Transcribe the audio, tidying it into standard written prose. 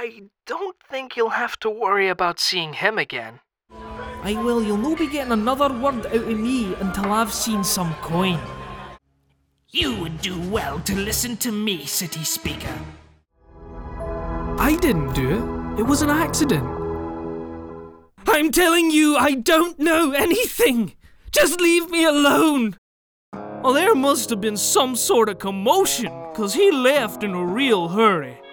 I don't think you'll have to worry about seeing him again. Aye, well, you'll no be getting another word out of me until I've seen some coin. You would do well to listen to me, City Speaker. I didn't do it. It was an accident. I'm telling you, I don't know anything. Just leave me alone. Well, there must have been some sort of commotion, 'cause he left in a real hurry.